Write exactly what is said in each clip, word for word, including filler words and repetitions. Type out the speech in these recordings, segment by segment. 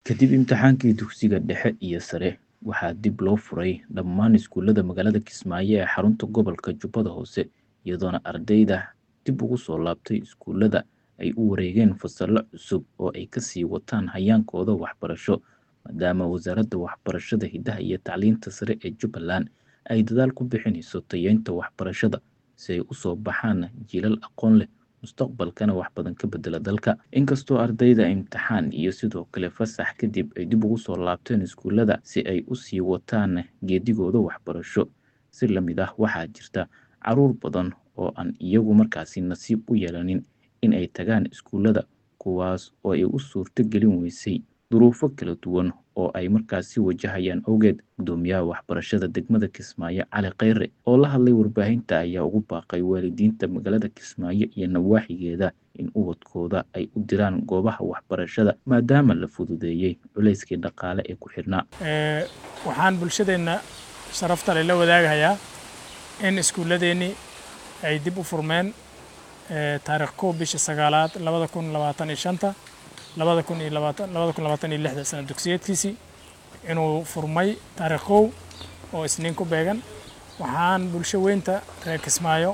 Kadib imtixaankii dugsiga dhexe iyo sare, waxaa dib loo furay dhammaan iskuulada magaalada Kismaayo ee xarunta gobolka Jubbada Hoose, iyadoona ardayda dib ugu soo laabtay iskuulada ay u wareegeen fasallo cusub oo ay ka sii wataan hayaankooda waxbarasho, maadaama Wasaaradda Waxbarashada, Hidaha iyo Tacliinta Sare ee Jubbaland ay dadaal ku bixinayso tayeynta waxbarashada si ay u soo baxaan jiilal aqoon leh mustaqbalkana wax badan ka bedela dalka. Inkastoo ardayda imtixaan iyo sidoo kale fasax kadib ay dib ugu soo laabteen iskuulada si ay u sii wataan geedigooda waxbarasho, si la mid ah waxaa jirta caruur badan oo aan iyagu markaasi nasiib u yeelanin in ay tagaan iskuulada, kuwaas oo ay u suurto gelin weysay duruufo kala duwan oo ay markaasi wajahayaan awgeed. Gudoomiyaha waxbarashada degmada Kismaayo, Cali Kheyre, oo la hadlay warbaahinta, ayaa ugu baaqay waalidiinta magaalada Kismaayo iyo nawaaxigeeda in ubadkooda ay u diraan goobaha waxbarashada maadaama la fududeeyey culayskii dhaqaale ee ku xirnaa. waxaan bulshadeena sharafta leh la wadaagayaa in iskuuladeeni ay dib u furmeen taariikh kow bisha sagaalaad labada kun labaatan iyo shanta labada kun iyo labaatan labada kun labaatan iyo lixda sano dugsiyeedkiisii inuu furmay taariikh kow oo isniin ku beegan. waxaan bulsho weynta reer Kismaayo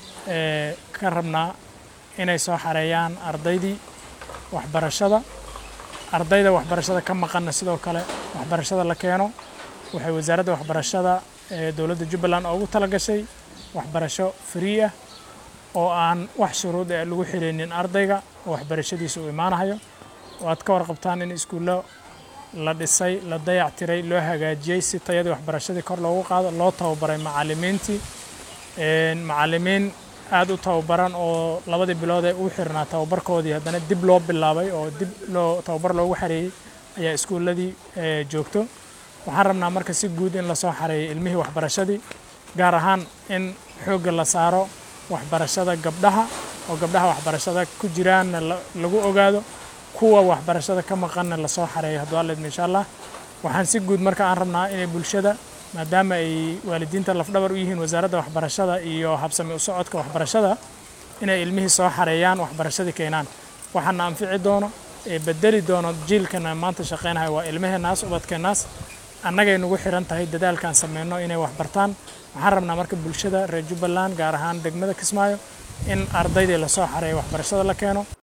ee ka rabnaa inay soo xareeyaan ardaydii waxbarashada ardayda waxbarashada ka maqan sidoo kale waxbarashada la keeno. waxay wasaaradda waxbarashada ee dowladda Jubbaland ugu talagashay waxbarasho free ah oo aan wax shuruud ah lagu xireenin ardayga waxbarashadiisa u imaanayo. waad ka warqabtaan in iskuulo la dhisay, la dayactiray, loo hagaajiyay si tayada waxbarashada kor loogu qaado, loo tababaray macallimiintii een macallimiin aad u tababaran oo labadii bilood ee u xirnaa tababarkoodii haddana dib loo bilaabay oo dib loo tababar loogu xareeyay ayaa iskuuladii joogto. waxaan rabnaa marka si guud in la soo xareeyo ilmihii waxbarashadii, gaar ahaan in xoogga la saaro waxbarashada gabdhaha oo gabdhaha waxbarashada ku jiraan lagu ogaado, kuwa waxbarashada ka maqanna la soo xareeyo haddii alla insha Allah. waxaan si guud marka aan rabnaa inay bulshada, maadaama ay waalidiinta lafdhabar u yihiin wasaaradda waxbarashada iyo habsami u socodka waxbarashada, inay ilmihii soo xareeyaan waxbarashada keenaan. waxaan anfici doono ee bedeli doono jiilkana maanta shaqeynayo waa ilmaheenaas, ubadkeenaas. annagay nagu xiran tahay dadaalkan sameeyno inay wax bartaan. waxaan rabnaa marka bulshada reer Jubbaland gaar ahaan degmada Kismaayo in ardaydii la soo xareeyo waxbarashada la keeno.